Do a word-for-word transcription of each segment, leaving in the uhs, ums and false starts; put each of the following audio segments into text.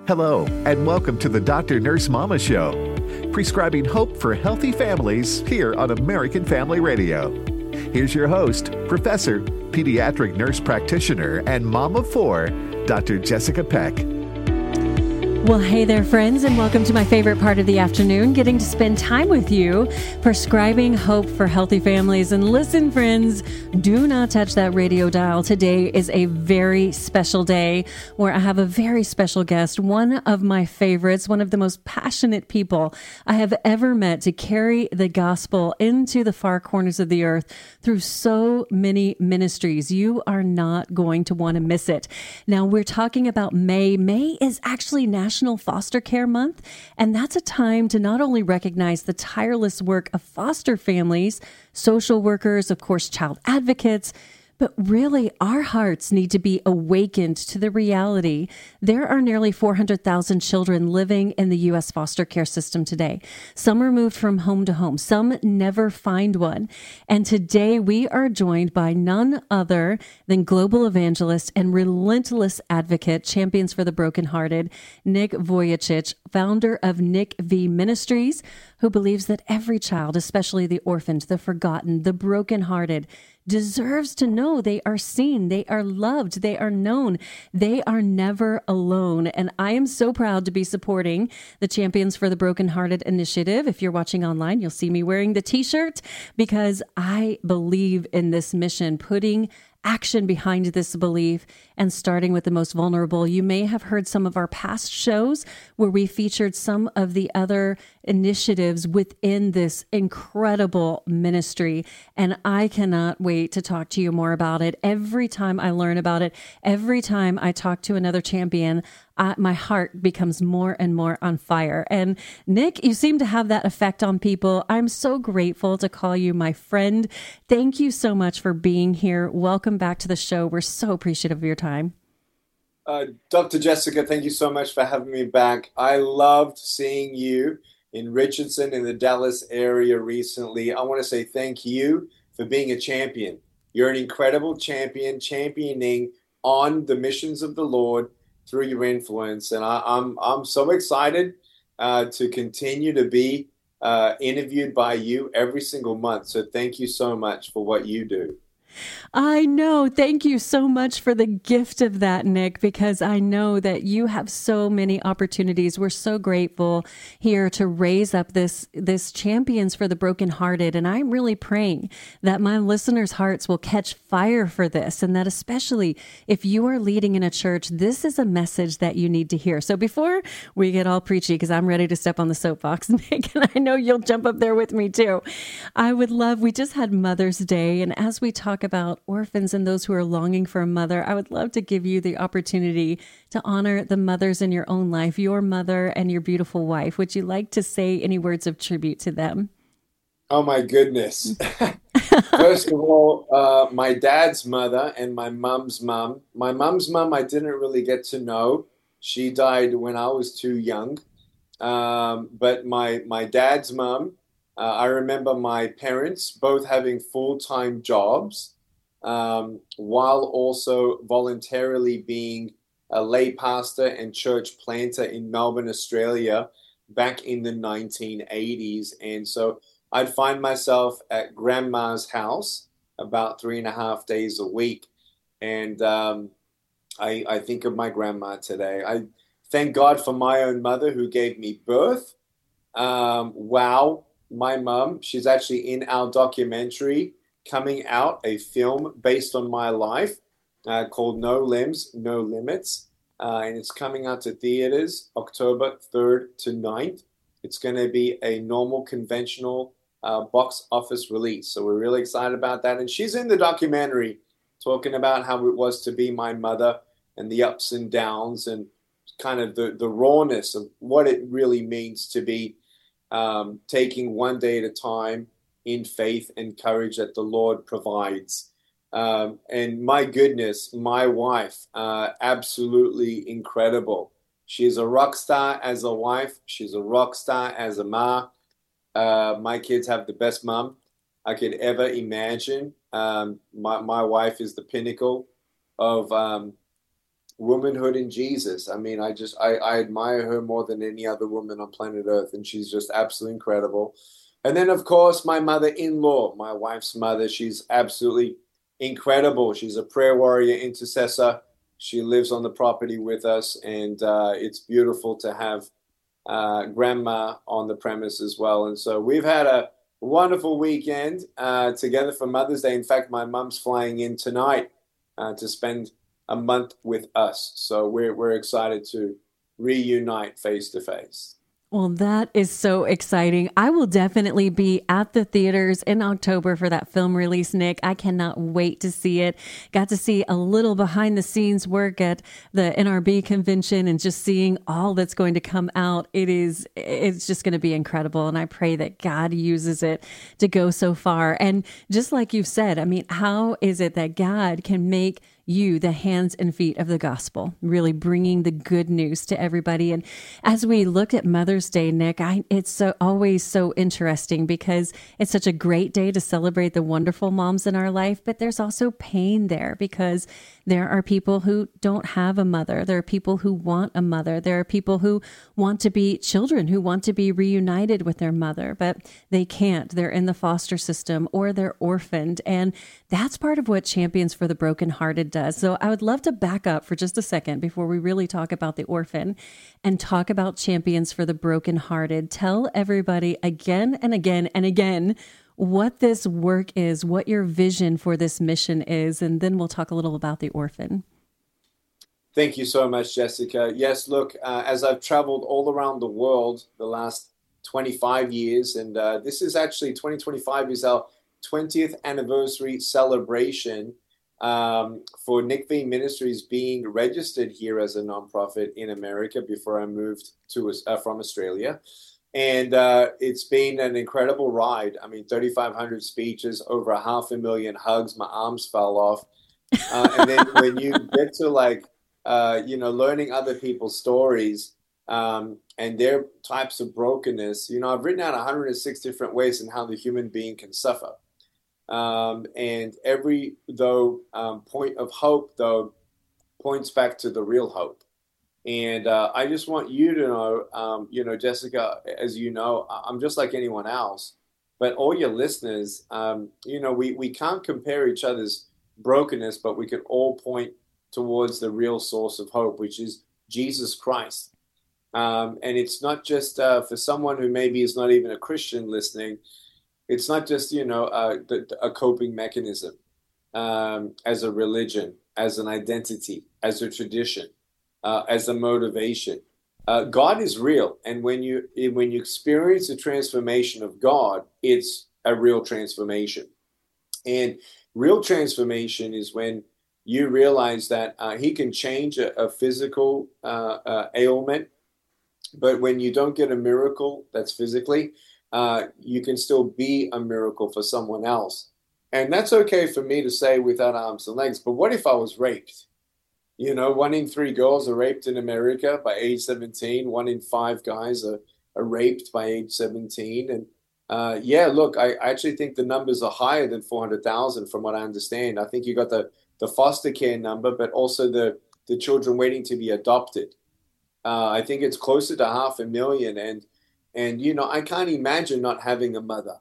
Hello, and welcome to the Doctor Nurse Mama Show, prescribing hope for healthy families here on American Family Radio. Here's your host, Professor, Pediatric Nurse Practitioner, and Mom of Four, Doctor Jessica Peck. Well, hey there, friends, and welcome to my favorite part of the afternoon, getting to spend time with you, prescribing hope for healthy families. And listen, friends, do not touch that radio dial. Today is a very special day where I have a very special guest, one of my favorites, one of the most passionate people I have ever met to carry the gospel into the far corners of the earth through so many ministries. You are not going to want to miss it. Now, we're talking about May. May is actually National National Foster Care Month, and that's a time to not only recognize the tireless work of foster families, social workers, of course, child advocates, but really our hearts need to be awakened to the reality there are nearly four hundred thousand children living in the U S foster care system today. Some are moved from home to home. Some never find one. And today we are joined by none other than global evangelist and relentless advocate, Champions for the Brokenhearted, Nick Vujicic, founder of Nick V Ministries, who believes that every child, especially the orphaned, the forgotten, the brokenhearted, deserves to know they are seen, they are loved, they are known, they are never alone. And I am so proud to be supporting the Champions for the Brokenhearted initiative. If you're watching online, you'll see me wearing the t-shirt because I believe in this mission, putting action behind this belief and starting with the most vulnerable. You may have heard some of our past shows where we featured some of the other initiatives within this incredible ministry. And I cannot wait to talk to you more about it. Every time I learn about it, every time I talk to another champion, Uh, my heart becomes more and more on fire. And Nick, you seem to have that effect on people. I'm so grateful to call you my friend. Thank you so much for being here. Welcome back to the show. We're so appreciative of your time. Uh, Doctor Jessica, thank you so much for having me back. I loved seeing you in Richardson in the Dallas area recently. I want to say thank you for being a champion. You're an incredible champion, championing on the missions of the Lord through your influence. And I, I'm I'm so excited uh, to continue to be uh, interviewed by you every single month. So thank you so much for what you do. I know. Thank you so much for the gift of that, Nick, because I know that you have so many opportunities. We're so grateful here to raise up this, this Champions for the Brokenhearted. And I'm really praying that my listeners' hearts will catch fire for this, and that especially if you are leading in a church, this is a message that you need to hear. So before we get all preachy, because I'm ready to step on the soapbox, Nick, and I know you'll jump up there with me too, I would love, we just had Mother's Day, and as we talk about orphans and those who are longing for a mother, I would love to give you the opportunity to honor the mothers in your own life, your mother and your beautiful wife. Would you like to say any words of tribute to them? Oh my goodness. First of all, uh, my dad's mother and my mom's mom. My mom's mom I didn't really get to know. She died when I was too young. Um, but my, my dad's mom, uh, I remember my parents both having full-time jobs. Um, while also voluntarily being a lay pastor and church planter in Melbourne, Australia, back in the nineteen eighties. And so I'd find myself at grandma's house about three and a half days a week. And um, I, I think of my grandma today. I thank God for my own mother who gave me birth. Um, wow, my mom, she's actually in our documentary coming out, a film based on my life uh, called No Limbs, No Limits. Uh, and it's coming out to theaters October third to ninth. It's going to be a normal, conventional uh, box office release. So we're really excited about that. And she's in the documentary talking about how it was to be my mother and the ups and downs and kind of the, the rawness of what it really means to be um, taking one day at a time in faith and courage that the Lord provides. Um, and my goodness, my wife, uh, absolutely incredible. She's a rock star as a wife. She's a rock star as a ma. Uh, my kids have the best mom I could ever imagine. Um, my, my wife is the pinnacle of um, womanhood in Jesus. I mean, I just, I, I admire her more than any other woman on planet Earth, and she's just absolutely incredible. And then, of course, my mother-in-law, my wife's mother, she's absolutely incredible. She's a prayer warrior, intercessor. She lives on the property with us, and uh, it's beautiful to have uh, grandma on the premise as well. And so we've had a wonderful weekend uh, together for Mother's Day. In fact, my mom's flying in tonight uh, to spend a month with us. So we're we're excited to reunite face to face. Well, that is so exciting. I will definitely be at the theaters in October for that film release, Nick. I cannot wait to see it. Got to see a little behind the scenes work at the N R B convention and just seeing all that's going to come out. It is, it's just going to be incredible. And I pray that God uses it to go so far. And just like you've said, I mean, how is it that God can make you the hands and feet of the gospel, really bringing the good news to everybody? And as we look at Mother's Day, Nick, I, it's so, always so interesting because it's such a great day to celebrate the wonderful moms in our life, but there's also pain there because there are people who don't have a mother. There are people who want a mother. There are people who want to be children, who want to be reunited with their mother, but they can't. They're in the foster system or they're orphaned. And that's part of what Champions for the Brokenhearted does. So I would love to back up for just a second before we really talk about the orphan and talk about Champions for the Brokenhearted. Tell everybody again and again and again what this work is, what your vision for this mission is, and then we'll talk a little about the orphan. Thank you so much, Jessica. Yes, look, uh, as I've traveled all around the world the last twenty-five years, and uh, this is actually twenty twenty-five is our twentieth anniversary celebration um, for Nick V Ministries being registered here as a nonprofit in America before I moved to uh, from Australia. And uh, it's been an incredible ride. I mean, thirty-five hundred speeches, over a half a million hugs. My arms fell off. Uh, and then when you get to like, uh, you know, learning other people's stories um, and their types of brokenness, you know, I've written out one hundred six different ways in how the human being can suffer. Um, and every, though, um, point of hope, though, points back to the real hope. And uh, I just want you to know, um, you know, Jessica, as you know, I'm just like anyone else. But all your listeners, um, you know, we, we can't compare each other's brokenness, but we can all point towards the real source of hope, which is Jesus Christ. Um, and it's not just uh, for someone who maybe is not even a Christian listening. It's not just, you know, uh, the, a coping mechanism um, as a religion, as an identity, as a tradition. Uh, as a motivation. Uh, God is real. And when you when you experience the transformation of God, it's a real transformation. And real transformation is when you realize that uh, he can change a, a physical uh, uh, ailment, but when you don't get a miracle that's physically, uh, you can still be a miracle for someone else. And that's okay for me to say without arms and legs, but what if I was raped? You know, one in three girls are raped in America by age seventeen. One in five guys are, are raped by age seventeen. And uh, yeah, look, I, I actually think the numbers are higher than four hundred thousand from what I understand. I think you got the, the foster care number, but also the, the children waiting to be adopted. Uh, I think it's closer to half a million. And, and you know, I can't imagine not having a mother.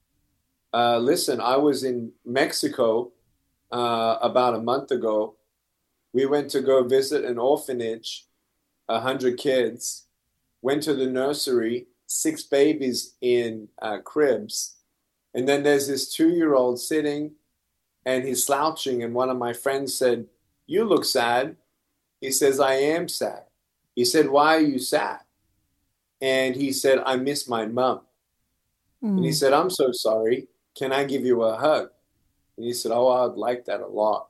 Uh, listen, I was in Mexico uh, about a month ago. We went to go visit an orphanage, a hundred kids, went to the nursery, six babies in uh, cribs. And then there's this two-year-old sitting and he's slouching. And one of my friends said, "You look sad." He says, "I am sad." He said, "Why are you sad?" And he said, "I miss my mom." Mm. And he said, "I'm so sorry. Can I give you a hug?" And he said, "Oh, I'd like that a lot."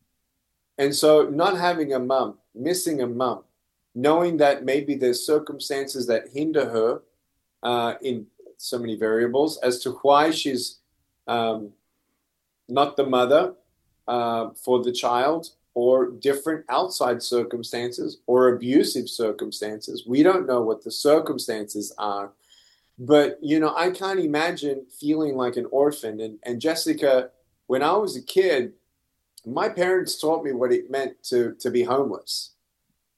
And so not having a mom, missing a mom, knowing that maybe there's circumstances that hinder her uh, in so many variables as to why she's um, not the mother uh, for the child, or different outside circumstances or abusive circumstances. We don't know what the circumstances are. But, you know, I can't imagine feeling like an orphan. And, and Jessica, when I was a kid, my parents taught me what it meant to, to be homeless.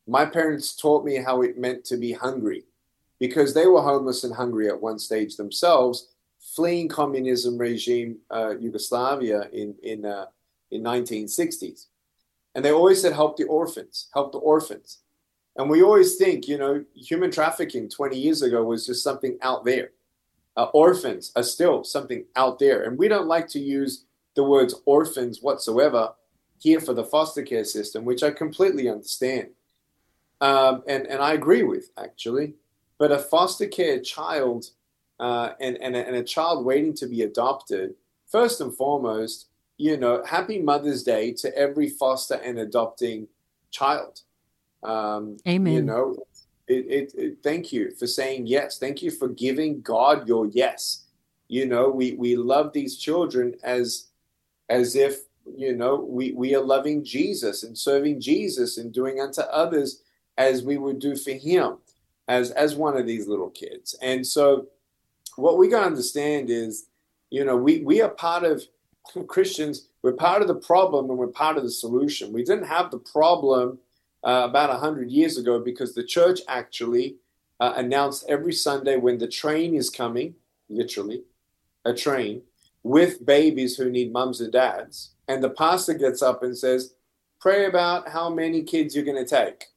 my parents taught me how it meant to be hungry, because they were homeless and hungry at one stage themselves, fleeing communism regime, uh, Yugoslavia in in uh, in nineteen sixties. And they always said, help the orphans, help the orphans. And we always think, you know, human trafficking twenty years ago was just something out there. Uh, orphans are still something out there. And we don't like to use the words orphans whatsoever here for the foster care system, which I completely understand. Um, and, and I agree with, actually. But a foster care child uh, and, and, a, and a child waiting to be adopted, first and foremost, you know, happy Mother's Day to every foster and adopting child. Um, Amen. You know, it, it, it, thank you for saying yes. Thank you for giving God your yes. You know, we, we love these children as as if, you know, we, we are loving Jesus and serving Jesus and doing unto others as we would do for him as, as one of these little kids. And so what we got to understand is, you know, we, we are part of Christians, we're part of the problem and we're part of the solution. We didn't have the problem uh, about one hundred years ago because the church actually uh, announced every Sunday when the train is coming, literally, a train, with babies who need mums and dads. And the pastor gets up and says, pray about how many kids you're going to take.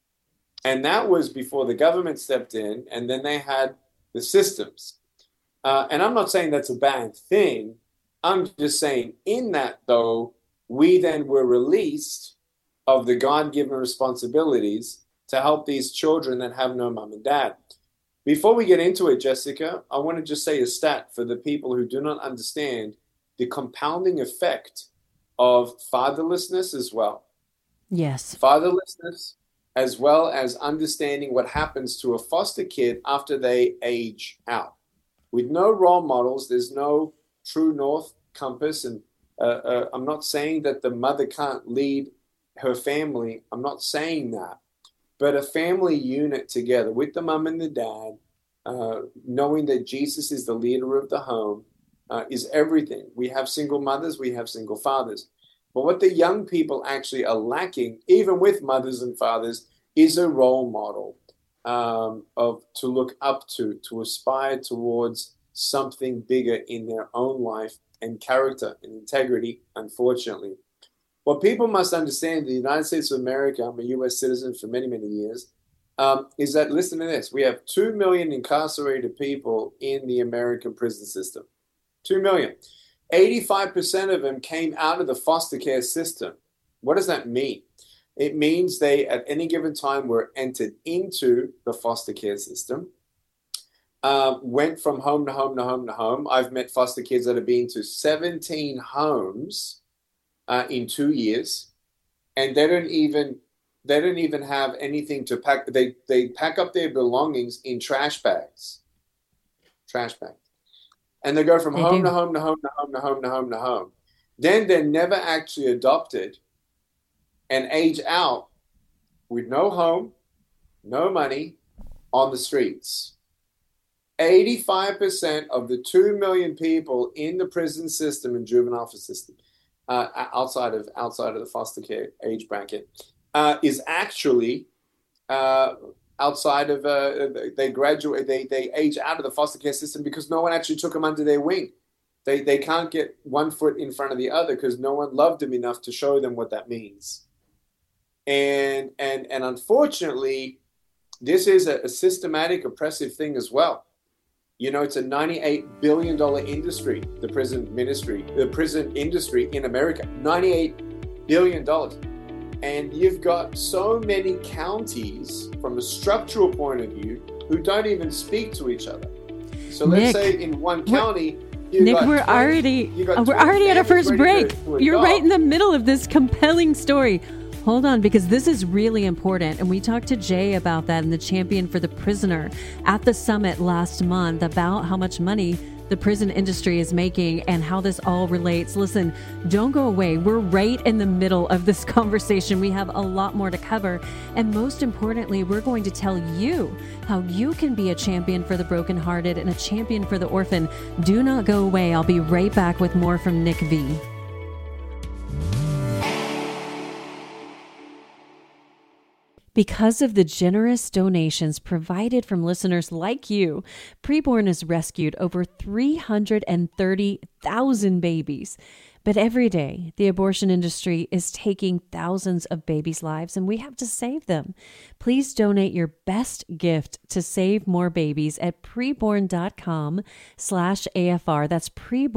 And that was before the government stepped in, and then they had the systems. Uh, and I'm not saying that's a bad thing. I'm just saying in that, though, we then were released of the God-given responsibilities to help these children that have no mom and dad. Before we get into it, Jessica, I want to just say a stat for the people who do not understand the compounding effect of fatherlessness as well. Yes. Fatherlessness, as well as understanding what happens to a foster kid after they age out. With no role models, there's no true north compass. And uh, uh, I'm not saying that the mother can't lead her family. I'm not saying that. But a family unit together with the mom and the dad, uh, knowing that Jesus is the leader of the home, uh, is everything. We have single mothers, we have single fathers. But what the young people actually are lacking, even with mothers and fathers, is a role model um, of to look up to, to aspire towards something bigger in their own life and character and integrity, unfortunately. What people must understand, the United States of America, I'm a U S citizen for many, many years, um, is that, listen to this, we have two million incarcerated people in the American prison system. two million. eighty-five percent of them came out of the foster care system. What does that mean? It means they, at any given time, were entered into the foster care system, uh, went from home to home to home to home. I've met foster kids that have been to seventeen homes uh, in two years, and they don't even they don't even have anything to pack. They they pack up their belongings in trash bags, trash bags, and they go from they home do. to home to home to home to home to home to home. Then they're never actually adopted and age out with no home, no money, on the streets. eighty-five percent of the two million people in the prison system and juvenile system, uh, outside of outside of the foster care age bracket, uh, is actually uh, outside of. Uh, they graduate. They they age out of the foster care system because no one actually took them under their wing. They they can't get one foot in front of the other because no one loved them enough to show them what that means. And and and unfortunately, this is a, a systematic, oppressive thing as well. You know, it's a ninety-eight billion dollars industry, the prison ministry, the prison industry in America, ninety-eight billion dollars. And you've got so many counties from a structural point of view who don't even speak to each other. So let's Nick, say in one county, you've Nick, got we're twenty, already you've got uh, we're twenty already at our families first ready break. to- to You're adopt. right in the middle of this compelling story. Hold on, because this is really important. And we talked to Jay about that and the Champion for the Prisoner at the summit last month about how much money the prison industry is making and how this all relates. Listen, don't go away. We're right in the middle of this conversation. We have a lot more to cover. And most importantly, we're going to tell you how you can be a champion for the brokenhearted and a champion for the orphan. Do not go away. I'll be right back with more from Nick V. Because of the generous donations provided from listeners like you, Preborn has rescued over three hundred thirty thousand babies. But every day, the abortion industry is taking thousands of babies' lives, and we have to save them. Please donate your best gift to save more babies at preborn.com slash AFR. That's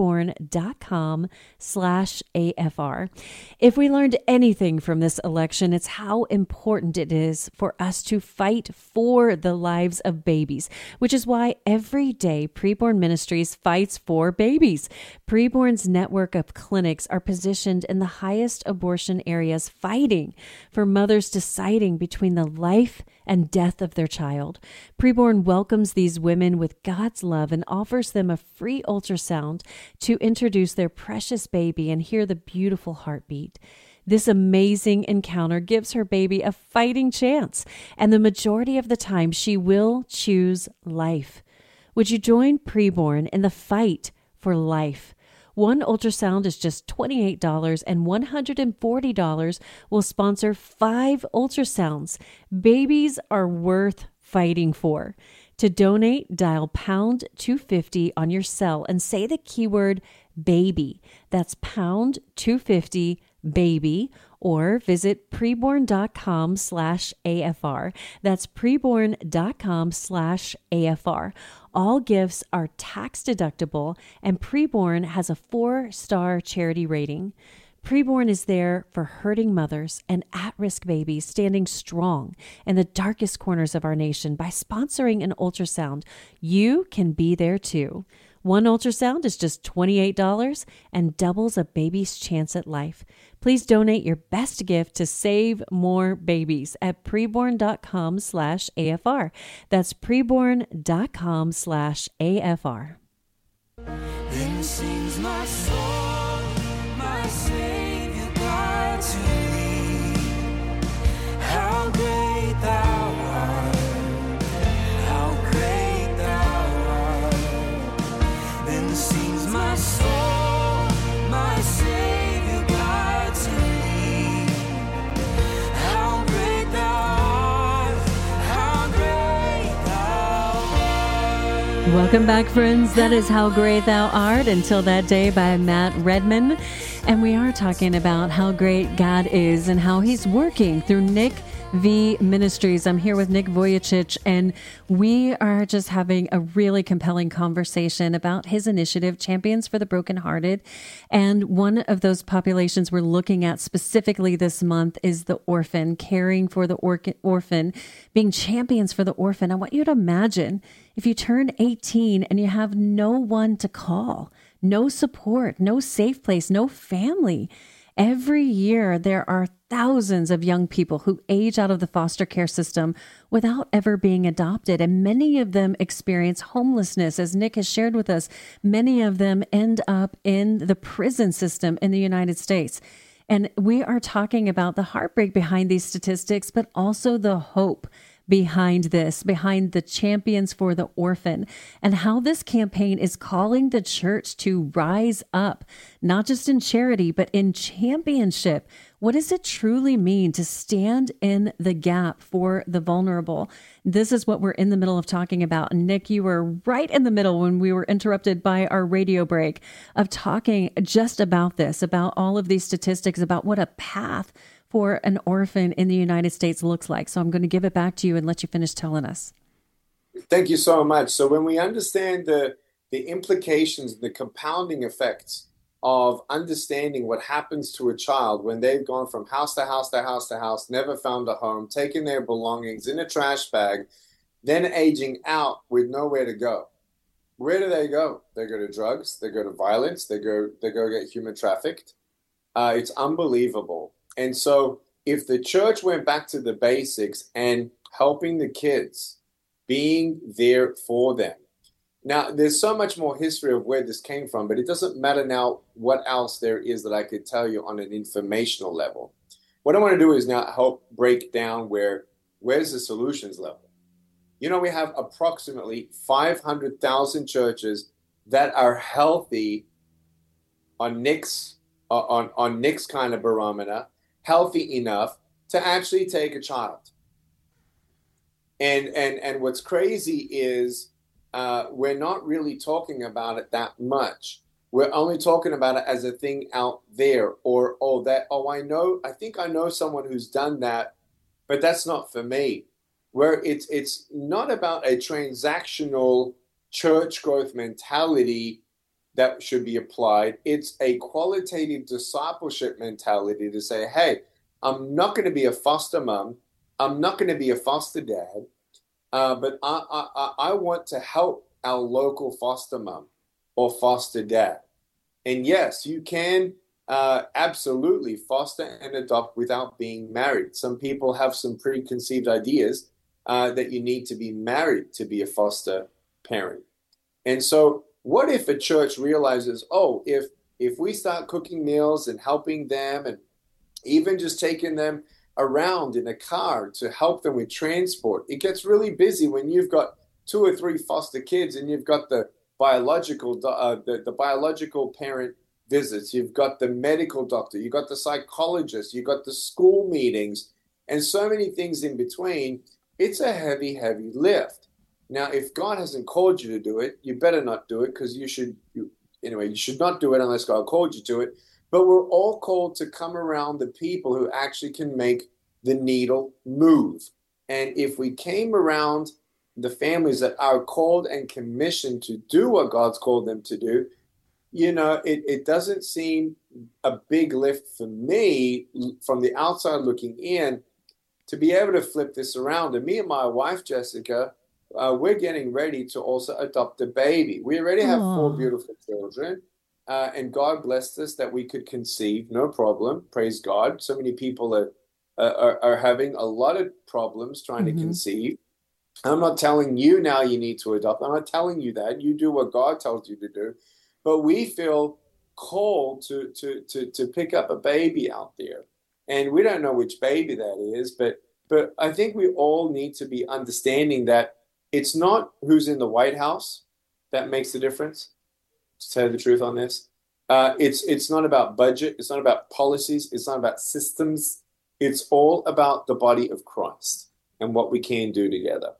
preborn.com slash AFR. If we learned anything from this election, it's how important it is for us to fight for the lives of babies, which is why every day Preborn Ministries fights for babies. Preborn's network of clinics are positioned in the highest abortion areas, fighting for mothers deciding between the life and death of their child. Preborn welcomes these women with God's love and offers them a free ultrasound to introduce their precious baby and hear the beautiful heartbeat. This amazing encounter gives her baby a fighting chance, and the majority of the time she will choose life. Would you join Preborn in the fight for life? One ultrasound is just twenty-eight dollars, and one hundred forty dollars will sponsor five ultrasounds. Babies are worth fighting for. To donate, dial pound two fifty on your cell and say the keyword baby. That's pound two fifty baby, or visit preborn.com slash AFR. That's preborn.com slash AFR. All gifts are tax deductible, and Preborn has a four-star charity rating. Preborn is there for hurting mothers and at-risk babies, standing strong in the darkest corners of our nation by sponsoring an ultrasound. You can be there too. One ultrasound is just twenty-eight dollars and doubles a baby's chance at life. Please donate your best gift to save more babies at preborn.com slash AFR. That's preborn.com slash AFR. Then sings my soul, my Savior God to thee. How great thou art, how great thou art. Then sings my soul, my Savior God to thee. How great thou art, how great thou art. Welcome back, friends. That is How Great Thou Art, Until That Day by Matt Redman. And we are talking about how great God is and how he's working through Nick V Ministries. I'm here with Nick Vujicic, and we are just having a really compelling conversation about his initiative, Champions for the Brokenhearted. And one of those populations we're looking at specifically this month is the orphan, caring for the or- orphan, being champions for the orphan. I want you to imagine if you turn eighteen and you have no one to call, no support, no safe place, no family. Every year, there are thousands of young people who age out of the foster care system without ever being adopted. And many of them experience homelessness. As Nick has shared with us, many of them end up in the prison system in the United States. And we are talking about the heartbreak behind these statistics, but also the hope behind this, behind the Champions for the Orphan, and how this campaign is calling the church to rise up, not just in charity, but in championship. What does it truly mean to stand in the gap for the vulnerable? This is what we're in the middle of talking about. Nick, you were right in the middle when we were interrupted by our radio break of talking just about this, about all of these statistics, about what a path for an orphan in the United States looks like. So I'm going to give it back to you and let you finish telling us. Thank you so much. So when we understand the, the implications, the compounding effects of understanding what happens to a child when they've gone from house to house to house to house, never found a home, taken their belongings in a trash bag, then aging out with nowhere to go. Where do they go? They go to drugs, they go to violence, they go, they go get human trafficked. Uh, it's unbelievable. And so if the church went back to the basics and helping the kids, being there for them. Now, there's so much more history of where this came from, but it doesn't matter now what else there is that I could tell you on an informational level. What I want to do is now help break down where where's the solutions level. You know, we have approximately five hundred thousand churches that are healthy on Nick's, uh, on, on Nick's kind of barometer, healthy enough to actually take a child. And and and what's crazy is uh, we're not really talking about it that much. We're only talking about it as a thing out there, or oh that oh I know I think I know someone who's done that, but that's not for me. Where it's it's not about a transactional church growth mentality that should be applied. It's a qualitative discipleship mentality to say, hey, I'm not going to be a foster mom. I'm not going to be a foster dad, uh, but I, I, I want to help our local foster mom or foster dad. And yes, you can uh, absolutely foster and adopt without being married. Some people have some preconceived ideas uh, that you need to be married to be a foster parent. And so what if a church realizes, oh, if if we start cooking meals and helping them and even just taking them around in a car to help them with transport. It gets really busy when you've got two or three foster kids and you've got the biological uh, the, the biological parent visits, you've got the medical doctor, you've got the psychologist, you've got the school meetings, and so many things in between. It's a heavy, heavy lift. Now, if God hasn't called you to do it, you better not do it, because you should, you, anyway, you should not do it unless God called you to it. But we're all called to come around the people who actually can make the needle move. And if we came around the families that are called and commissioned to do what God's called them to do, you know, it, it doesn't seem a big lift for me from the outside looking in to be able to flip this around. And me and my wife, Jessica, uh, we're getting ready to also adopt a baby. We already have Aww. four beautiful children. Uh, and God blessed us that we could conceive, no problem. Praise God. So many people are uh, are, are having a lot of problems trying mm-hmm. to conceive. I'm not telling you now you need to adopt. I'm not telling you that. You do what God tells you to do. But we feel called to to to to pick up a baby out there, and we don't know which baby that is. But but I think we all need to be understanding that it's not who's in the White House that makes the difference. To tell you the truth on this, uh, it's it's not about budget. It's not about policies. It's not about systems. It's all about the body of Christ and what we can do together.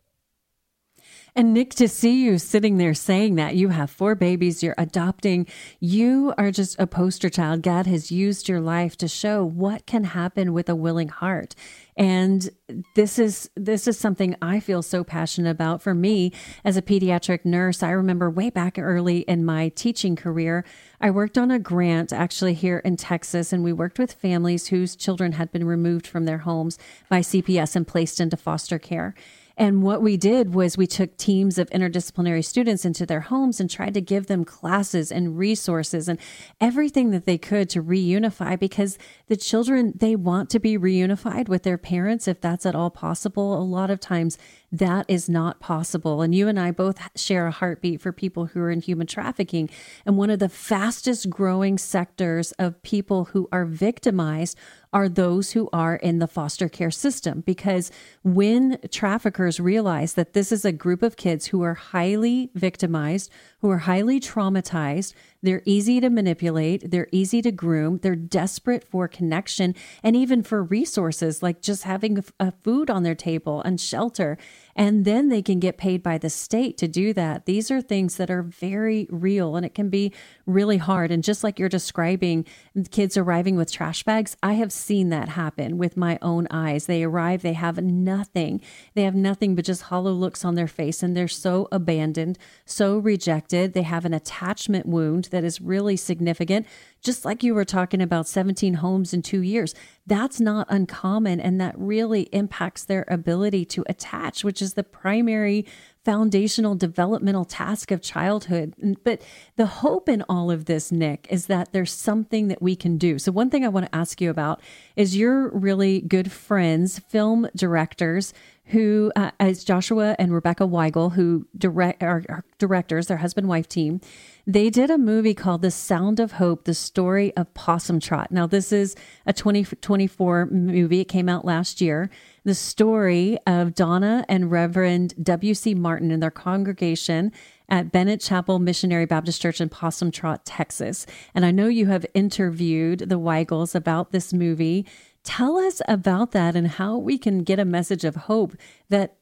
And Nick, to see you sitting there saying that, you have four babies, you're adopting, you are just a poster child. God has used your life to show what can happen with a willing heart. And this is this is something I feel so passionate about. For me, as a pediatric nurse, I remember way back early in my teaching career, I worked on a grant actually here in Texas, and we worked with families whose children had been removed from their homes by C P S and placed into foster care. And what we did was we took teams of interdisciplinary students into their homes and tried to give them classes and resources and everything that they could to reunify, because the children, they want to be reunified with their parents if that's at all possible. A lot of times that is not possible. And you and I both share a heartbeat for people who are in human trafficking. And one of the fastest growing sectors of people who are victimized are those who are in the foster care system. Because when traffickers realize that this is a group of kids who are highly victimized, who are highly traumatized, they're easy to manipulate, they're easy to groom, they're desperate for connection and even for resources like just having a food on their table and shelter. And then they can get paid by the state to do that. These are things that are very real, and it can be really hard. And just like you're describing kids arriving with trash bags, I have seen that happen with my own eyes. They arrive, they have nothing. They have nothing but just hollow looks on their face, and they're so abandoned, so rejected. They have an attachment wound that is really significant. Just like you were talking about seventeen homes in two years, that's not uncommon. And that really impacts their ability to attach, which is the primary foundational developmental task of childhood. But the hope in all of this, Nick, is that there's something that we can do. So one thing I want to ask you about is you're really good friends, film directors, who, uh, as Joshua and Rebecca Weigel, who direct are, are directors, their husband-wife team, they did a movie called The Sound of Hope, the story of Possum Trot. Now, this is a twenty twenty-four movie. It came out last year. The story of Donna and Reverend W C Martin and their congregation at Bennett Chapel Missionary Baptist Church in Possum Trot, Texas. And I know you have interviewed the Weigels about this movie. Tell us about that and how we can get a message of hope that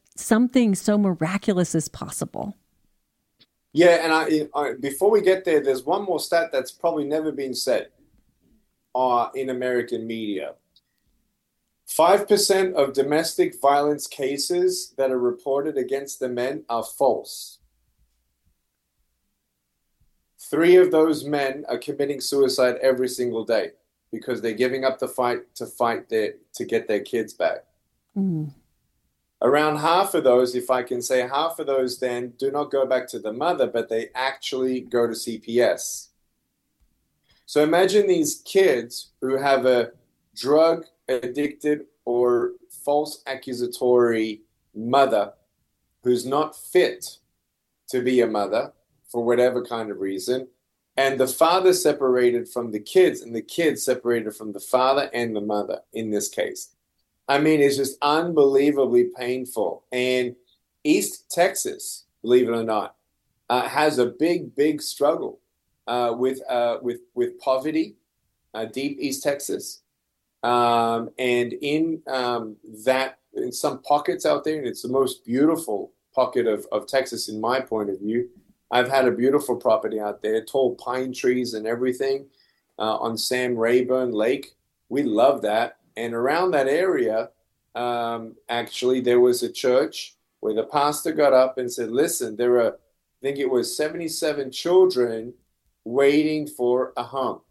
something so miraculous is possible. Yeah, and I, I before we get there, there's one more stat that's probably never been said uh, in American media. five percent of domestic violence cases that are reported against the men are false. Three of those men are committing suicide every single day because they're giving up the fight to fight their, to get their kids back. Mm. Around half of those, if I can say half of those, then do not go back to the mother, but they actually go to C P S. So imagine these kids who have a drug addicted or false accusatory mother who's not fit to be a mother for whatever kind of reason, and the father separated from the kids and the kids separated from the father and the mother in this case. I mean, it's just unbelievably painful. And East Texas, believe it or not, uh, has a big, big struggle uh, with, uh, with, with poverty, uh, deep East Texas. Um, and in um, that, in some pockets out there, and it's the most beautiful pocket of, of Texas in my point of view. I've had a beautiful property out there, tall pine trees and everything uh, on Sam Rayburn Lake. We love that. And around that area, um, actually, there was a church where the pastor got up and said, listen, there are, I think it was seventy-seven children waiting for a home.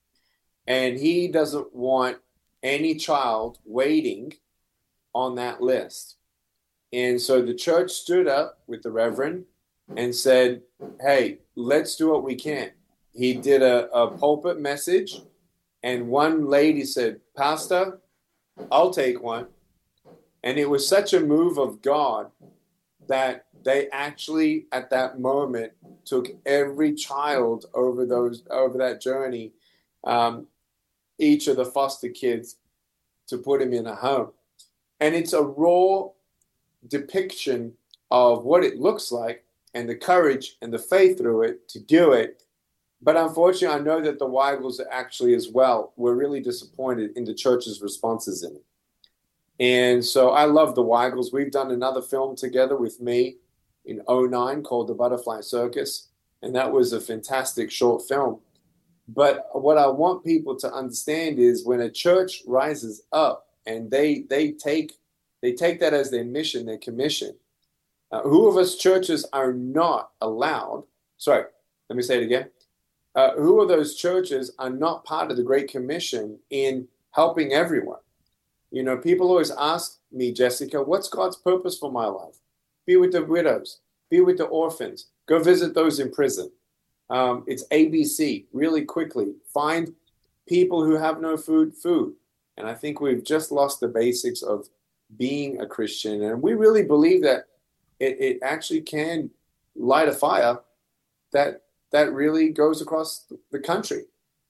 And he doesn't want any child waiting on that list. And so the church stood up with the reverend and said, hey, let's do what we can. He did a, a pulpit message, and one lady said, Pastor, I'll take one. And it was such a move of God that they actually, at that moment, took every child over those over that journey, um, each of the foster kids, to put him in a home. And it's a raw depiction of what it looks like and the courage and the faith through it to do it. But unfortunately, I know that the Weigels actually as well were really disappointed in the church's responses in it. And so I love the Weigels. We've done another film together with me in oh nine called The Butterfly Circus. And that was a fantastic short film. But what I want people to understand is when a church rises up and they they take they take that as their mission, their commission. Uh, who of us churches are not allowed? Sorry, let me say it again. Uh, who of those churches are not part of the Great Commission in helping everyone? You know, people always ask me, Jessica, what's God's purpose for my life? Be with the widows, be with the orphans, go visit those in prison. Um, it's A B C, really quickly. Find people who have no food, food. And I think we've just lost the basics of being a Christian. And we really believe that it, it actually can light a fire that that really goes across the country.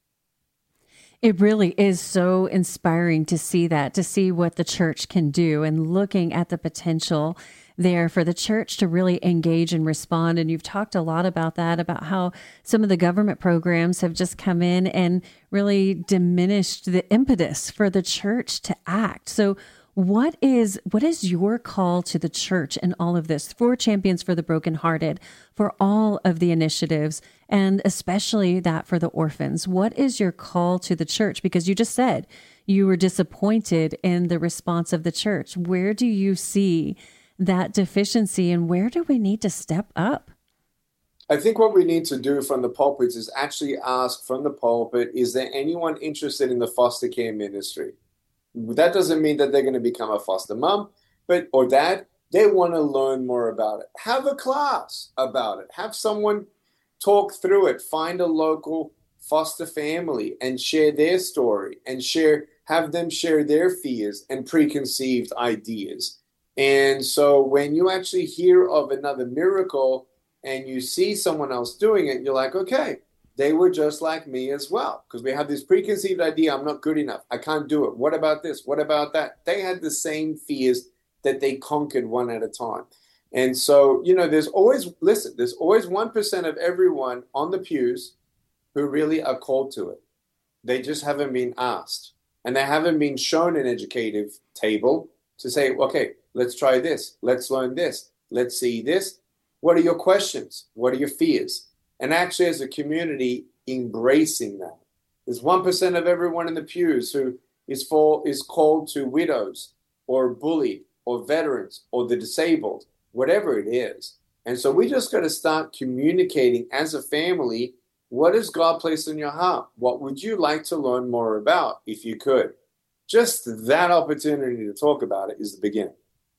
It really is so inspiring to see that, to see what the church can do and looking at the potential there for the church to really engage and respond. And you've talked a lot about that, about how some of the government programs have just come in and really diminished the impetus for the church to act. So what is what is your call to the church in all of this, for Champions for the Brokenhearted, for all of the initiatives, and especially that for the orphans? What is your call to the church? Because you just said you were disappointed in the response of the church. Where do you see that deficiency, and where do we need to step up? I think what we need to do from the pulpits is actually ask from the pulpit, is there anyone interested in the foster care ministry? That doesn't mean that they're going to become a foster mom, but or dad. They want to learn more about it. Have a class about it. Have someone talk through it. Find a local foster family and share their story and share. Have them share their fears and preconceived ideas. And so when you actually hear of another miracle and you see someone else doing it, you're like, okay, they were just like me as well. Because we have this preconceived idea, I'm not good enough. I can't do it. What about this? What about that? They had the same fears that they conquered one at a time. And so, you know, there's always, listen, there's always one percent of everyone on the pews who really are called to it. They just haven't been asked. And they haven't been shown an educative table. to say, okay, let's try this. Let's learn this. Let's see this. What are your questions? What are your fears? And actually, as a community, embracing that. There's one percent of everyone in the pews who is for is called to widows or bullied or veterans or the disabled, whatever it is. And so we just got to start communicating as a family. What has God placed in your heart? What would you like to learn more about if you could? Just that opportunity to talk about it is the beginning.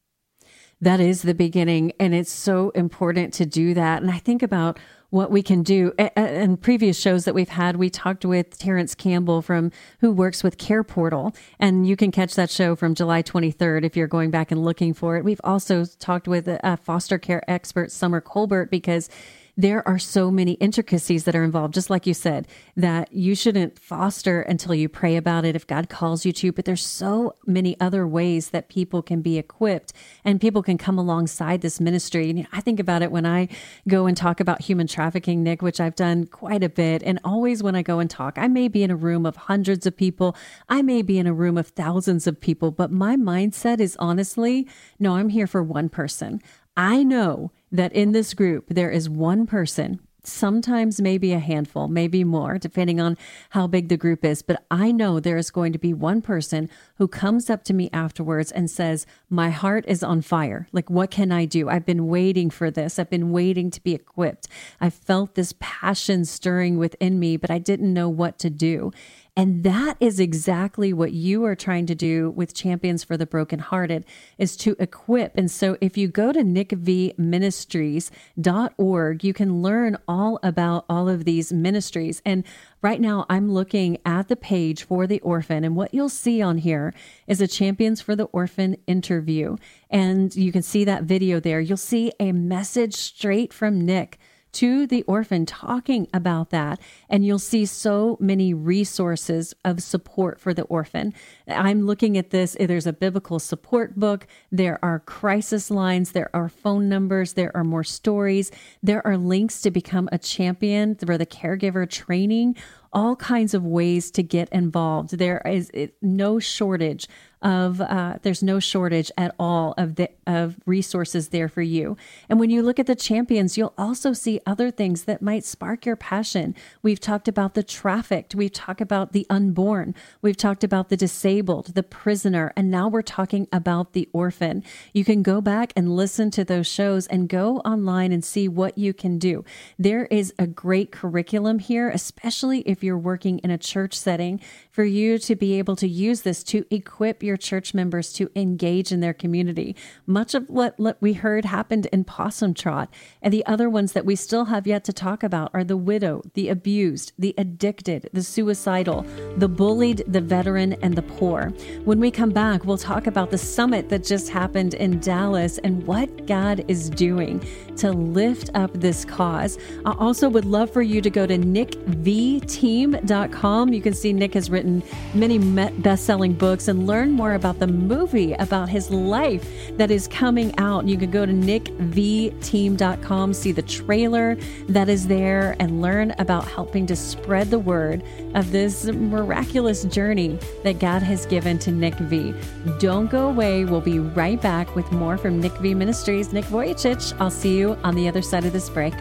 That is the beginning, and it's so important to do that. And I think about what we can do. In previous shows that we've had, we talked with Terrence Campbell from who works with Care Portal, and you can catch that show from July twenty-third if you're going back and looking for it. We've also talked with a foster care expert, Summer Colbert, because there are so many intricacies that are involved, just like you said, that you shouldn't foster until you pray about it if God calls you to. But there's so many other ways that people can be equipped and people can come alongside this ministry. And you know, I think about it when I go and talk about human trafficking, Nick, which I've done quite a bit. And always when I go and talk, I may be in a room of hundreds of people. I may be in a room of thousands of people. But my mindset is honestly, no, I'm here for one person. I know that in this group, there is one person, sometimes maybe a handful, maybe more, depending on how big the group is. But I know there is going to be one person who comes up to me afterwards and says, my heart is on fire. Like, what can I do? I've been waiting for this. I've been waiting to be equipped. I felt this passion stirring within me, but I didn't know what to do. And that is exactly what you are trying to do with Champions for the Brokenhearted, is to equip. And so if you go to nick v ministries dot org, you can learn all about all of these ministries. And right now I'm looking at the page for the orphan, and what you'll see on here is a Champions for the Orphan interview. And you can see that video there. You'll see a message straight from Nick to the orphan talking about that. And you'll see so many resources of support for the orphan. I'm looking at this. There's a biblical support book. There are crisis lines. There are phone numbers. There are more stories. There are links to become a champion for the caregiver training, all kinds of ways to get involved. There is no shortage of, uh, there's no shortage at all of the, of resources there for you. And when you look at the champions, you'll also see other things that might spark your passion. We've talked about the trafficked. We've talked about the unborn. We've talked about the disabled, the prisoner, and now we're talking about the orphan. You can go back and listen to those shows and go online and see what you can do. There is a great curriculum here, especially if you're working in a church setting, for you to be able to use this to equip your church members to engage in their community. Much of what we heard happened in Possum Trot, and the other ones that we still have yet to talk about are the widow, the abused, the addicted, the suicidal, the bullied, the veteran, and the poor. When we come back, we'll talk about the summit that just happened in Dallas and what God is doing to lift up this cause. I also would love for you to go to nick v team dot com. You can see Nick has written many best-selling books and learn more about the movie about his life that is coming out. You can go to nick v team dot com, see the trailer that is there, and learn about helping to spread the word of this miraculous journey that God has given to Nick V. Don't go away. We'll be right back with more from Nick V Ministries. Nick Vujicic. I'll see you on the other side of this break.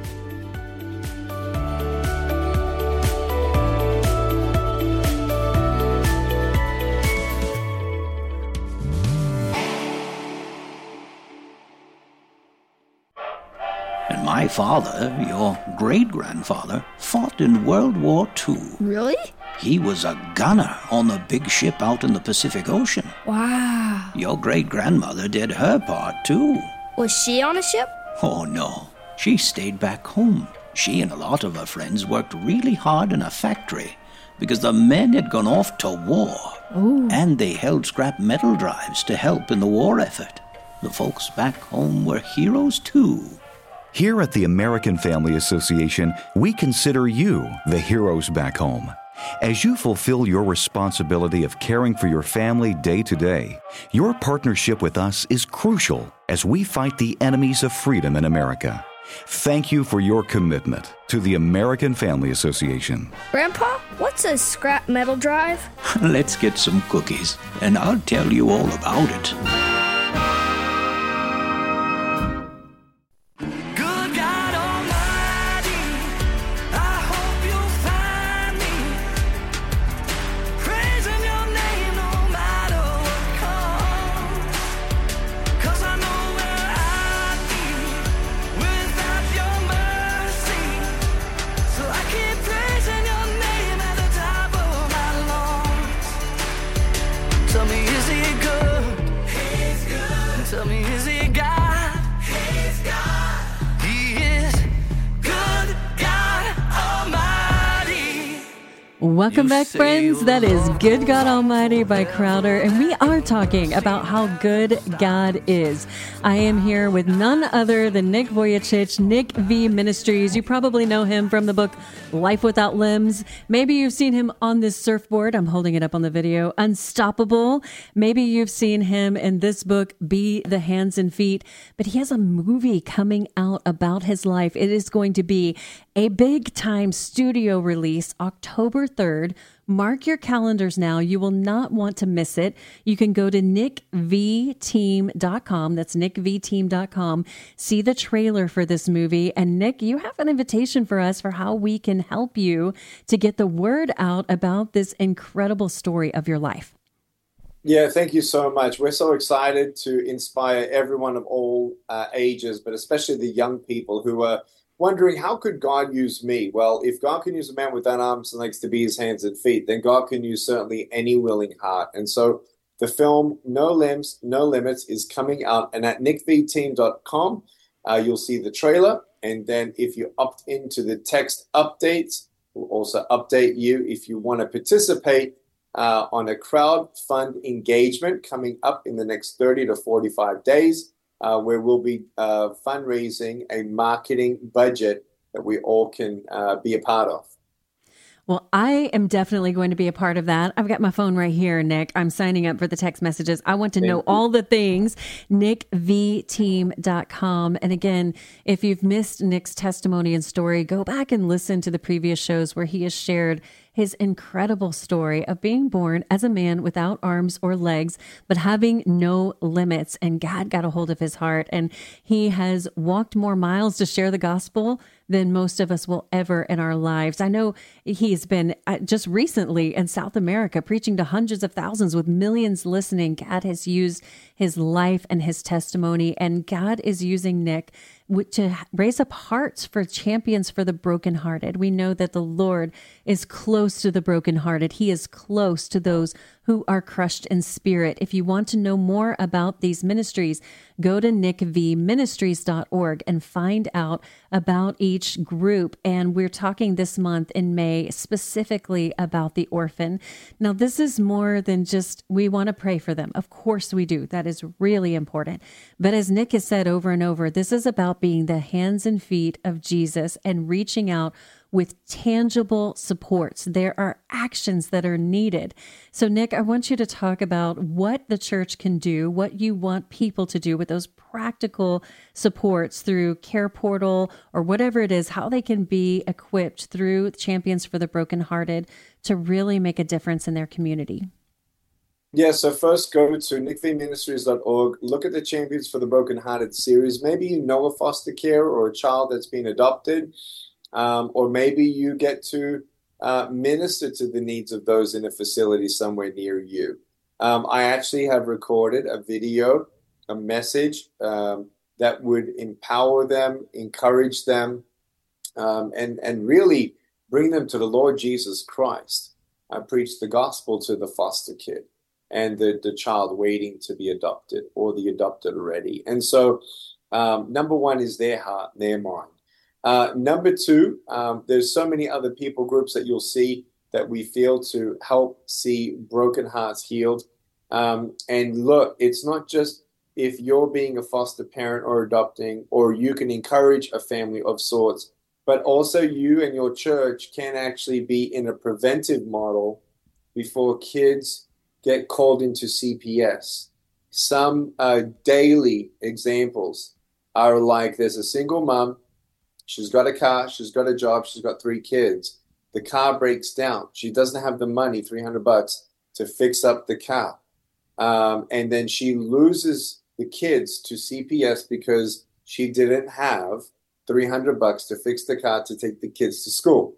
My father, your great-grandfather, fought in World War Two. Really? He was a gunner on the big ship out in the Pacific Ocean. Wow. Your great-grandmother did her part, too. Was she on a ship? Oh, no. She stayed back home. She and a lot of her friends worked really hard in a factory because the men had gone off to war. Ooh. And they held scrap metal drives to help in the war effort. The folks back home were heroes, too. Here at the American Family Association, we consider you the heroes back home. As you fulfill your responsibility of caring for your family day to day, your partnership with us is crucial as we fight the enemies of freedom in America. Thank you for your commitment to the American Family Association. Grandpa, what's a scrap metal drive? Let's get some cookies, and I'll tell you all about it. Good God Almighty, I hope you'll find me praising your name no matter what comes. 'Cause I know where I'd be without your mercy. So I keep praising your name at the top of my lungs. Tell me, is he good? He's good. Tell me, is he God? He's God. He is good God Almighty. Welcome You back, say friends. you That is love Good God Almighty by Crowder, and we are talking about how good God is. I am here with none other than Nick Vujicic, Nick V Ministries. You probably know him from the book Life Without Limbs. Maybe you've seen him on this surfboard. I'm holding it up on the video. Unstoppable. Maybe you've seen him in this book, Be the Hands and Feet. But he has a movie coming out about his life. It is going to be a big time studio release, October third. Mark your calendars now. You will not want to miss it. You can go to nick v team dot com. That's nick v team dot com. See the trailer for this movie. And Nick, you have an invitation for us for how we can help you to get the word out about this incredible story of your life. Yeah, thank you so much. We're so excited to inspire everyone of all uh, ages, but especially the young people who are wondering, how could God use me? Well, if God can use a man without arms and legs to be his hands and feet, then God can use certainly any willing heart. And so the film No Limbs, No Limits is coming out, and at nick v team dot com, uh, you'll see the trailer. And then if you opt into the text updates, we'll also update you if you want to participate uh, on a crowdfund engagement coming up in the next thirty to forty-five days. Uh, where we'll be uh, fundraising a marketing budget that we all can uh, be a part of. Well, I am definitely going to be a part of that. I've got my phone right here, Nick. I'm signing up for the text messages. I want to Thank know you. all the things. nick v team dot com. And again, if you've missed Nick's testimony and story, go back and listen to the previous shows where he has shared his incredible story of being born as a man without arms or legs, but having no limits. And God got a hold of his heart, and he has walked more miles to share the gospel than most of us will ever in our lives. I know he's been uh, just recently in South America preaching to hundreds of thousands with millions listening. God has used his life and his testimony, and God is using Nick to raise up hearts for champions for the brokenhearted. We know that the Lord is close to the brokenhearted. He is close to those who are crushed in spirit. If you want to know more about these ministries, go to nick v ministries dot org and find out about each group. And we're talking this month in May specifically about the orphan. Now, this is more than just, we want to pray for them. Of course we do. That is really important. But as Nick has said over and over, this is about being the hands and feet of Jesus and reaching out with tangible supports. There are actions that are needed. So, Nick, I want you to talk about what the church can do, what you want people to do with those practical supports through Care Portal or whatever it is, how they can be equipped through Champions for the Brokenhearted to really make a difference in their community. Yeah, so first go to nick v ministries dot org, look at the Champions for the Brokenhearted series. Maybe you know a foster care or a child that's been adopted. Um, or maybe you get to uh, minister to the needs of those in a facility somewhere near you. Um, I actually have recorded a video, a message um, that would empower them, encourage them, um, and, and really bring them to the Lord Jesus Christ. I preach the gospel to the foster kid and the, the child waiting to be adopted or the adopted already. And so um, number one is their heart, their mind. Uh, number two, um, there's so many other people groups that you'll see that we feel to help see broken hearts healed. Um, and look, it's not just if you're being a foster parent or adopting, or you can encourage a family of sorts, but also you and your church can actually be in a preventive model before kids get called into C P S. Some uh, daily examples are like, there's a single mom She's got a car, she's got a job, she's got three kids. The car breaks down. She doesn't have the money, three hundred bucks, to fix up the car. Um, and then she loses the kids to C P S because she didn't have three hundred bucks to fix the car to take the kids to school.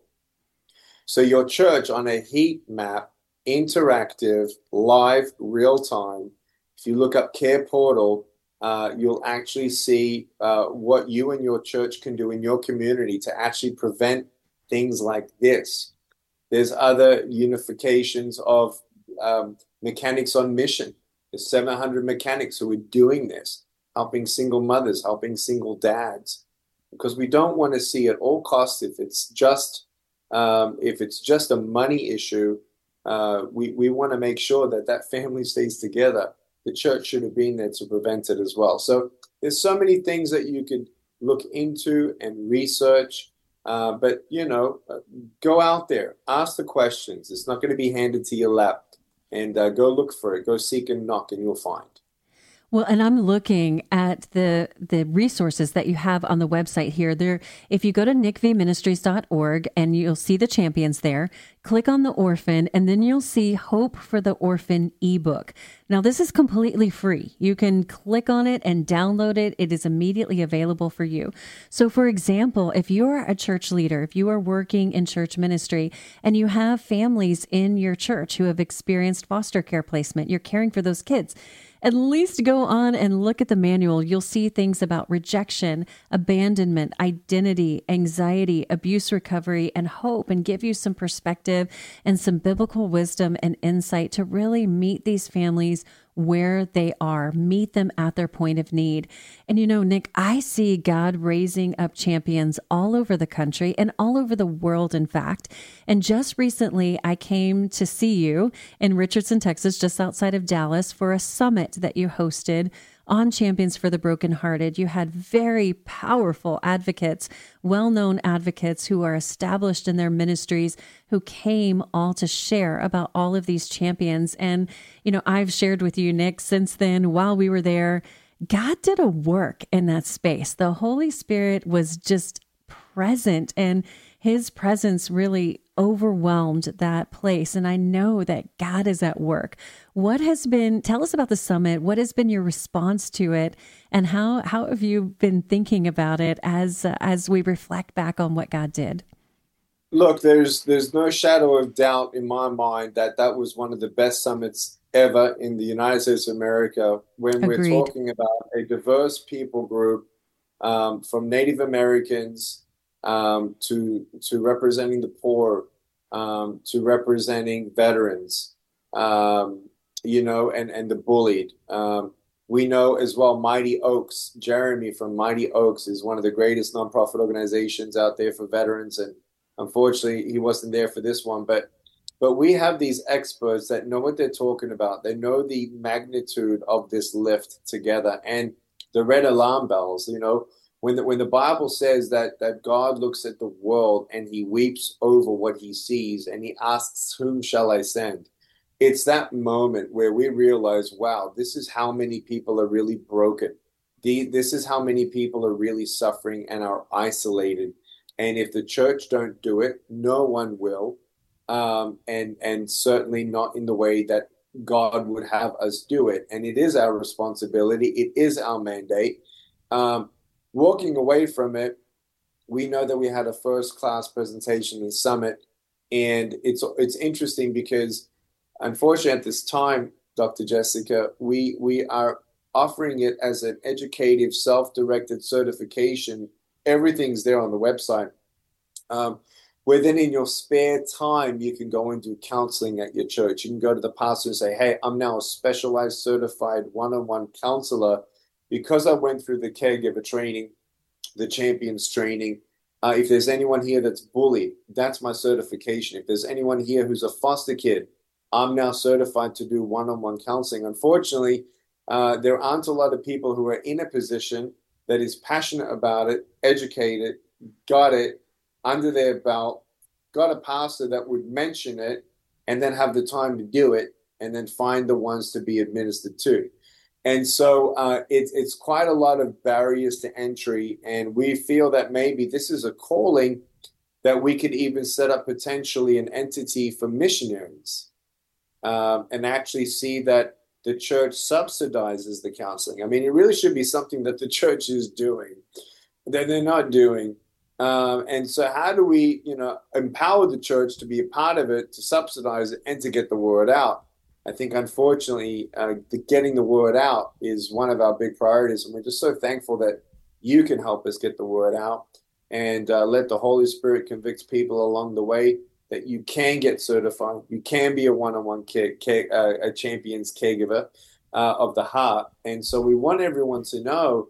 So your church on a heat map, interactive, live, real time. If you look up Care Portal, uh, you'll actually see uh, what you and your church can do in your community to actually prevent things like this. There's other unifications of um, mechanics on mission. There's seven hundred mechanics who are doing this, helping single mothers, helping single dads, because we don't want to see at all costs, if it's just um, if it's just a money issue, uh, we, we want to make sure that that family stays together. The church should have been there to prevent it as well. So there's so many things that you could look into and research. Uh, but, you know, uh, go out there, ask the questions. It's not going to be handed to your lap. And uh, go look for it. Go seek and knock, and you'll find. Well, and I'm looking at the the resources that you have on the website here. There, if you go to nick v ministries dot org and you'll see the champions there, click on the orphan, and then you'll see Hope for the Orphan ebook. Now, this is completely free. You can click on it and download it. It is immediately available for you. So, for example, if you're a church leader, if you are working in church ministry and you have families in your church who have experienced foster care placement, you're caring for those kids, at least go on and look at the manual. You'll see things about rejection, abandonment, identity, anxiety, abuse recovery, and hope, and give you some perspective and some biblical wisdom and insight to really meet these families where they are, meet them at their point of need. And you know, Nick, I see God raising up champions all over the country and all over the world, in fact. And just recently, I came to see you in Richardson, Texas, just outside of Dallas, for a summit that you hosted on Champions for the Brokenhearted. You had very powerful advocates, well-known advocates who are established in their ministries, who came all to share about all of these champions. And, you know, I've shared with you, Nick, since then, while we were there, God did a work in that space. The Holy Spirit was just present, and his presence really overwhelmed that place. And I know that God is at work. What has been, tell us about the summit. What has been your response to it? And how, how have you been thinking about it as, uh, as we reflect back on what God did? Look, there's, there's no shadow of doubt in my mind that that was one of the best summits ever in the United States of America, when Agreed. We're talking about a diverse people group, um, from Native Americans Um, to to representing the poor, um, to representing veterans, um, you know, and, and the bullied. Um, we know as well, Mighty Oaks, Jeremy from Mighty Oaks is one of the greatest nonprofit organizations out there for veterans. And unfortunately, he wasn't there for this one. But but we have these experts that know what they're talking about. They know the magnitude of this lift together, and the red alarm bells, you know. When the, when the Bible says that, that God looks at the world and he weeps over what he sees and he asks, whom shall I send? It's that moment where we realize, wow, this is how many people are really broken. The, this is how many people are really suffering and are isolated. And if the church don't do it, no one will. Um, and, and certainly not in the way that God would have us do it. And it is our responsibility. It is our mandate. Um, Walking away from it, we know that we had a first-class presentation and summit, and it's it's interesting because, unfortunately, at this time, Doctor Jessica, we we are offering it as an educative, self-directed certification. Everything's there on the website. Um, where then in your spare time, you can go and do counseling at your church. You can go to the pastor and say, hey, I'm now a specialized, certified one-on-one counselor, because I went through the caregiver training, the champions training. Uh, if there's anyone here that's bullied, that's my certification. If there's anyone here who's a foster kid, I'm now certified to do one-on-one counseling. Unfortunately, uh, there aren't a lot of people who are in a position that is passionate about it, educated, got it under their belt, got a pastor that would mention it, and then have the time to do it, and then find the ones to be administered to. And so uh, it, it's quite a lot of barriers to entry. And we feel that maybe this is a calling that we could even set up potentially an entity for missionaries um, and actually see that the church subsidizes the counseling. I mean, it really should be something that the church is doing, that they're not doing. Um, and so how do we, you know, empower the church to be a part of it, to subsidize it, and to get the word out? I think, unfortunately, uh, the getting the word out is one of our big priorities. And we're just so thankful that you can help us get the word out and uh, let the Holy Spirit convict people along the way that you can get certified. You can be a one-on-one care, care, uh, a champion's caregiver uh, of the heart. And so we want everyone to know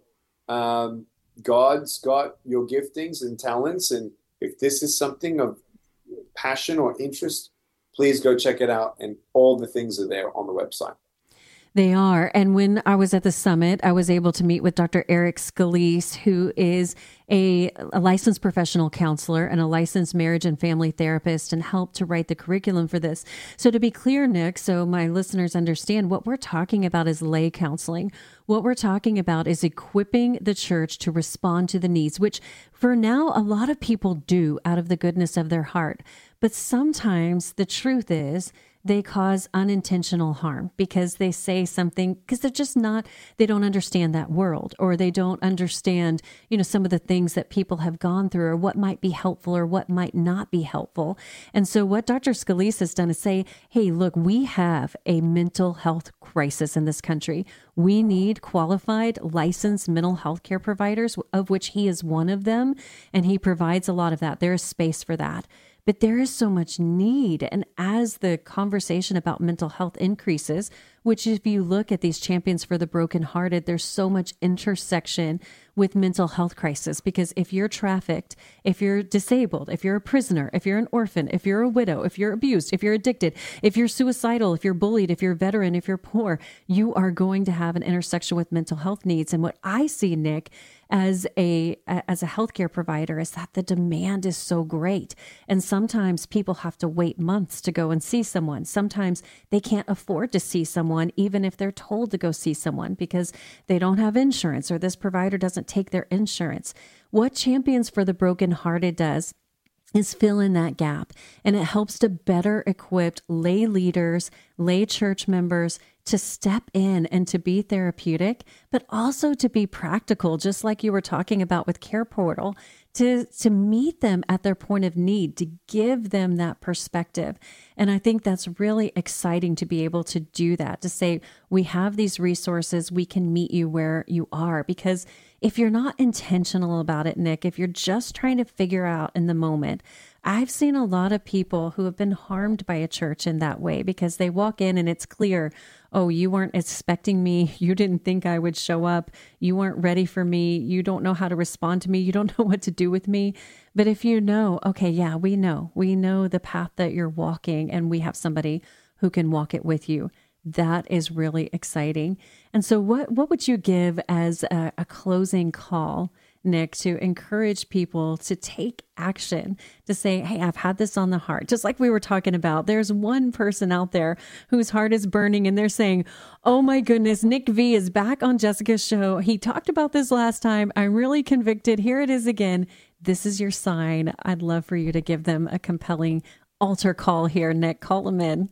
um, God's got your giftings and talents. And if this is something of passion or interest, please go check it out. And all the things are there on the website. They are. And when I was at the summit, I was able to meet with Doctor Eric Scalise, who is a, a licensed professional counselor and a licensed marriage and family therapist, and helped to write the curriculum for this. So to be clear, Nick, so my listeners understand, what we're talking about is lay counseling. What we're talking about is equipping the church to respond to the needs, which for now, a lot of people do out of the goodness of their heart. But sometimes the truth is they cause unintentional harm because they say something because they're just not, they don't understand that world, or they don't understand, you know, some of the things that people have gone through, or what might be helpful or what might not be helpful. And so what Doctor Scalise has done is say, hey, look, we have a mental health crisis in this country. We need qualified, licensed mental health care providers, of which he is one of them. And he provides a lot of that. There is space for that. But there is so much need. And as the conversation about mental health increases, which if you look at these champions for the brokenhearted, there's so much intersection with mental health crisis. Because if you're trafficked, if you're disabled, if you're a prisoner, if you're an orphan, if you're a widow, if you're abused, if you're addicted, if you're suicidal, if you're bullied, if you're a veteran, if you're poor, you are going to have an intersection with mental health needs. And what I see, Nick, as a as a healthcare provider, is that the demand is so great. And sometimes people have to wait months to go and see someone. Sometimes they can't afford to see someone, even if they're told to go see someone, because they don't have insurance or this provider doesn't take their insurance. What Champions for the Brokenhearted does is fill in that gap. And it helps to better equip lay leaders, lay church members to step in and to be therapeutic, but also to be practical, just like you were talking about with Care Portal, to, to meet them at their point of need, to give them that perspective. And I think that's really exciting to be able to do that, to say, we have these resources, we can meet you where you are. Because if you're not intentional about it, Nick, if you're just trying to figure out in the moment, I've seen a lot of people who have been harmed by a church in that way, because they walk in and it's clear, oh, you weren't expecting me. You didn't think I would show up. You weren't ready for me. You don't know how to respond to me. You don't know what to do with me. But if you know, okay, yeah, we know, we know the path that you're walking, and we have somebody who can walk it with you. That is really exciting. And so what, what would you give as a, a closing call, Nick, to encourage people to take action, to say, hey, I've had this on the heart. Just like we were talking about, there's one person out there whose heart is burning and they're saying, oh my goodness, Nick V is back on Jessica's show. He talked about this last time. I'm really convicted. Here it is again. This is your sign. I'd love for you to give them a compelling altar call here, Nick. Call them in.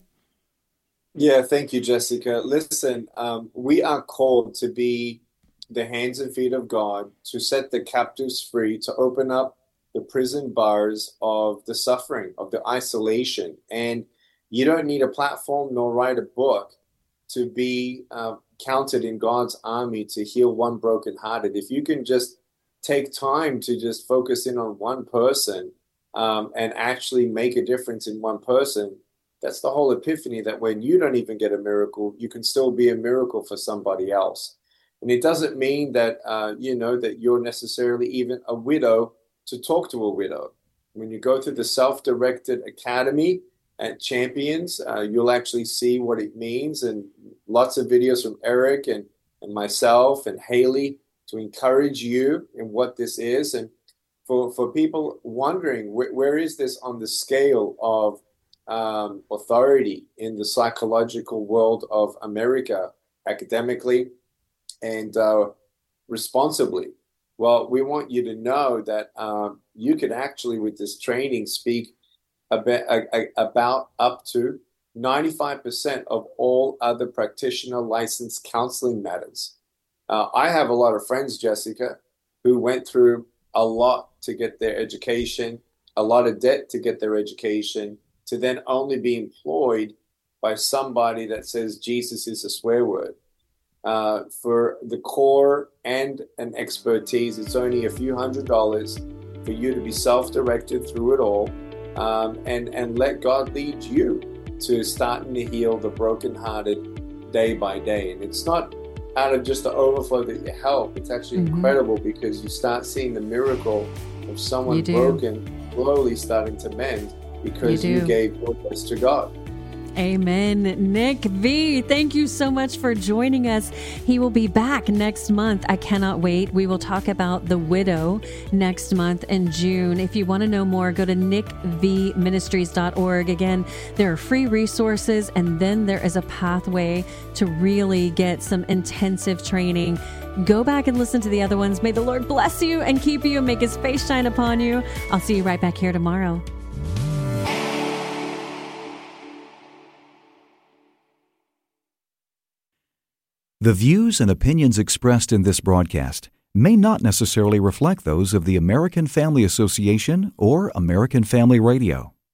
Yeah, thank you, Jessica. Listen, um, we are called to be the hands and feet of God, to set the captives free, to open up the prison bars of the suffering, of the isolation. And you don't need a platform nor write a book to be uh, counted in God's army to heal one brokenhearted. If you can just take time to just focus in on one person um, and actually make a difference in one person, that's the whole epiphany, that when you don't even get a miracle, you can still be a miracle for somebody else. And it doesn't mean that, uh, you know, that you're necessarily even a widow to talk to a widow. When you go through the Self-Directed Academy at Champions, uh, you'll actually see what it means, and lots of videos from Eric and, and myself and Haley to encourage you in what this is. And for, for people wondering, wh- where is this on the scale of um, authority in the psychological world of America, academically, and uh, responsibly. Well, we want you to know that um, you can actually, with this training, speak about, about up to ninety-five percent of all other practitioner licensed counseling matters. Uh, I have a lot of friends, Jessica, who went through a lot to get their education, a lot of debt to get their education, to then only be employed by somebody that says Jesus is a swear word. Uh, for the core and an expertise, it's only a few hundred dollars for you to be self-directed through it all, um, and, and let God lead you to starting to heal the brokenhearted day by day. And it's not out of just the overflow that you help. It's actually mm-hmm. incredible, because you start seeing the miracle of someone broken slowly starting to mend because you, you gave all this to God. Amen. Nick V., thank you so much for joining us. He will be back next month. I cannot wait. We will talk about the widow next month in June. If you want to know more, go to nick v ministries dot org. Again, there are free resources, and then there is a pathway to really get some intensive training. Go back and listen to the other ones. May the Lord bless you and keep you and make his face shine upon you. I'll see you right back here tomorrow. The views and opinions expressed in this broadcast may not necessarily reflect those of the American Family Association or American Family Radio.